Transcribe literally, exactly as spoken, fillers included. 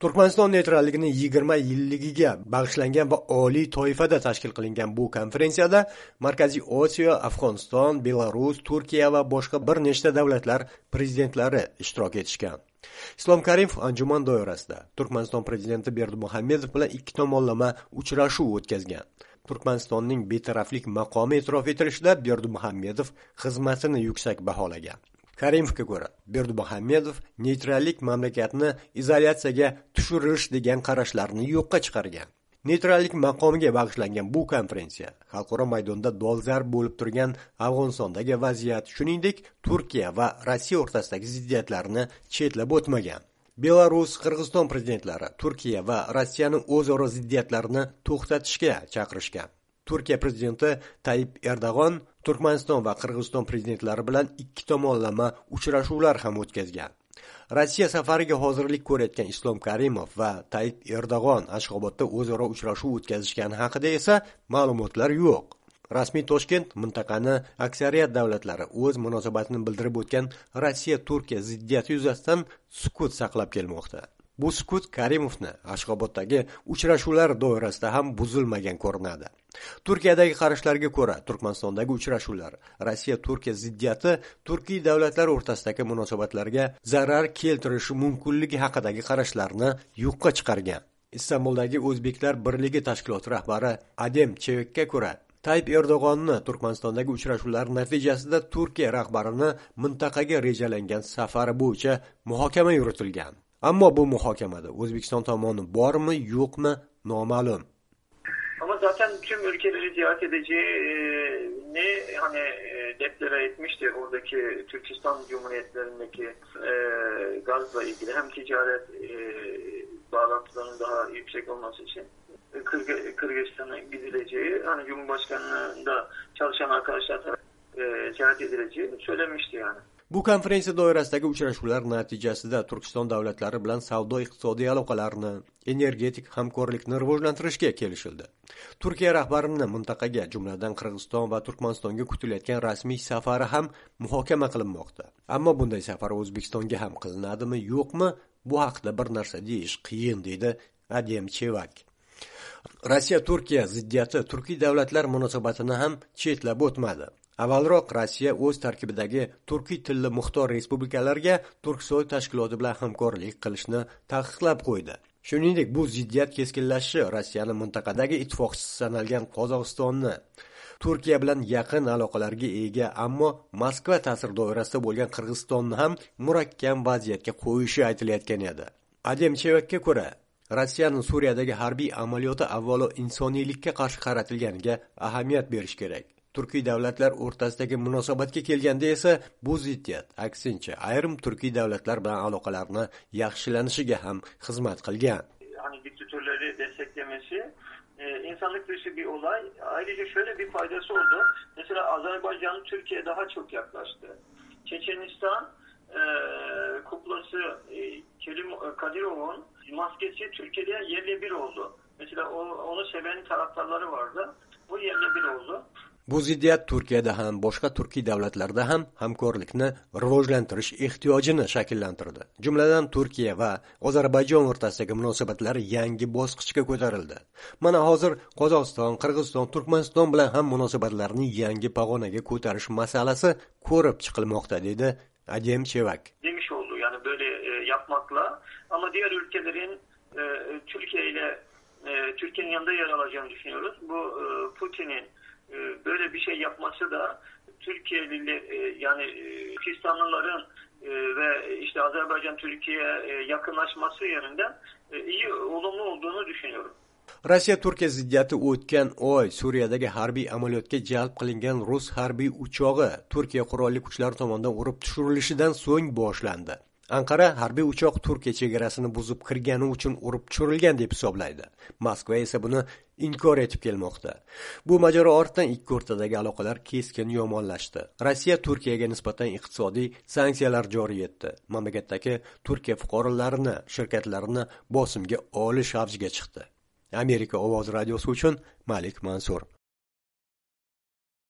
Turkmaniston neytralligining yigirma yilligiga bag'ishlangan va oliy toifada tashkil qilingan bu konferensiyada Markaziy Osiyo, Afg'oniston, Belarus, Turkiya va boshqa bir nechta davlatlar prezidentlari ishtirok etishgan. Islom Karimov anjuman doirasida Turkmaniston prezidenti Berdimuhamedov bilan ikki tomonlama uchrashuv o'tkazgan. Turkmanistonning betaraflik maqomi e'tirof etilishida Berdimuhamedov xizmatini yuksak baholagan. Karimovga ko'ra, Berdimuhamedov neytrallik mamlakatni izolyatsiyaga tushirish degan qarashlarni yo'qqa chiqargan. Neytrallik maqomiga bag'ishlangan bu konferensiya xalqaro maydonda dolzarb bo'lib turgan Afg'onistondagi vaziyat, shuningdek, Turkiya va Rossiya o'rtasidagi ziddiyatlarni chetlab o'tmagan. Belarus, Qirg'iziston prezidentlari Turkiya va Rossiyaning o'zaro ziddiyatlarini to'xtatishga chaqirishgan. Turkiya prezidenti Tayyip Erdo'g'on Turkmaniston va Qirg'iziston prezidentlari bilan ikki tomonlama uchrashuvlar ham o'tkazgan. Rossiya safariga hozirlik ko'rayotgan Islom Karimov va Tayyip Erdo'g'on Ashxobodda o'zaro uchrashuv o'tkazishgani haqida esa ma'lumotlar yo'q. Rasmiy Toshkent mintaqani aksariyat davlatlari o'z munosabatini bildirib o'tgan Rossiya-Turkiya ziddiyati yuzasidan sukut saqlab kelmoqda. Bu sukut Karimovni Ashxoboddagi uchrashuvlar doirasida ham buzilmagan ko'rinadi. Turkiyadagi qarashlarga ko'ra, Turkmanistondagi uchrashuvlar Rossiya-Turkiya ziddiyati turkiy davlatlar o'rtasidagi munosabatlarga zarar keltirishi mumkinligi haqidagi qarashlarni yo'qqa chiqargan. Istanbuldagi O'zbeklar birligi tashkiloti rahbari Adem Chevakka ko'ra, Tayyip Erdo'g'onni Turkmanistondagi uchrashuvlar natijasida Turkiya rahbarini mintaqaga rejalangan safari bo'yicha muhokama yuritilgan. Ammo bu muhokamada O'zbekiston tomoni bormi, yo'qmi noma'lum. Ama zaten tüm ülkeleri ziyaret edeceğini hani deklare etmişti. Oradaki Türkistan Cumhuriyetlerindeki e, gazla ilgili hem ticaret e, bağlantılarının daha yüksek olması için Kırg Kırgızistan'a gidileceği, hani Cumhurbaşkanlığında çalışan arkadaşlar e, ziyaret edileceği söylemişti yani. Bu konferensiya doirasidagi uchrashuvlar natijasida Turkiston davlatlari bilan savdo-iqtisodiy aloqalarni, energetik hamkorlikni rivojlantirishga kelishildi. Turkiya rahbarining mintaqaga, jumladan Qirg'iziston va Turkmanistonga kutilayotgan rasmiy safari ham muhokama qilinmoqda. Ammo bunday safar O'zbekistonga ham qilinadimi, yo'qmi, bu haqida bir narsa deyish qiyin, deydi Adem Chevak. Rossiya-Turkiya ziddiyati turkiy davlatlar munosabatini ham chetlab o'tmadi. Avvalroq Rossiya o'z tarkibidagi turkiy tilli muxtor respublikalarga Turksoy tashkiloti bilan hamkorlik qilishni taqiqlab qo'ydi. Shuningdek, bu ziddiyat keskinlashishi Rossiyaning mintaqadagi ittifoqchisi sanalgan Qozog'istonni Turkiya bilan yaqin aloqalarga ega, ammo Moskva ta'sir doirasida bo'lgan Qirg'izistonni ham murakkab vaziyatga qo'yishi aytilayotgan edi. Adem Chevakka ko'ra, Rossiyaning Suriyadagi harbiy amaliyoti avvalo insoniylikka qarshi qaratilganiga ahamiyat berish kerak. Turkiy davlatlar o'rtasidagi munosabatga kelganda esa bu ziddiyat aksincha ayrim turkiy davlatlar bilan aloqalarni yaxshilanishiga ham xizmat qilgan. Hani diktatörleri desteklemesi e, insanlık dışı bir olay. Ayrıca şöyle bir faydası oldu. Mesela Azerbaycan Türkiye'ye daha çok yaklaştı. Çeçenistan e, kuklası e, Kerim Kadirov'un maskesi Türkiye'de yerle bir oldu. Mesela o, onu seven taraftarları vardı. Bu yerle bir oldu. Bu ziddiyat Turkiyada ham, boshqa turkiy davlatlarda ham hamkorlikni rivojlantirish ehtiyojini shakllantirdi. Jumladan Turkiya va Ozarbayjon o'rtasidagi munosabatlar yangi bosqichga ko'tarildi. Mana hozir Qozog'iston, Qirg'iziston, Turkmaniston bilan ham munosabatlarni yangi pog'onaga ko'tarish masalasi ko'rib chiqilmoqda, dedi Adem Chevak. Demiş oldu yani böyle e, yapmakla, ama diğer ülkelerin e, Türkiye ile e, Türkiye'nin yanında yer alacağını düşünüyoruz. Bu e, Putin'in böyle bir şey yapması da Türkiye'li yani Türkistanlıların ve işte Azerbaycan Türkiye'ye yakınlaşması yönünden iyi, olumlu olduğunu düşünüyorum. Rossiya-Turkiya ziddiyati o'tgan oy Suriyadagi harbiy amaliyotga jalb qilingan rus harbiy uchog'i Turkiya qurolli kuchlari tomonidan urib tushirilishidan so'ng boshlandi. Anqara harbiy uchoq Turkiya chegarasini buzib kirgani uchun urib tushirilgan deb hisoblaydi. Moskva esa buni inkor etib kelmoqda. Bu mojaro ortidan ikki o'rtadagi aloqalar keskin yomonlashdi. Rossiya Turkiyaga nisbatan iqtisodiy sanksiyalar joriy etdi. Mamlakatdagi Turkiya fuqarolarini, shirkatlarini bosimga olish avjiga chiqdi. Amerika ovoz radiosi uchun Malik Mansur.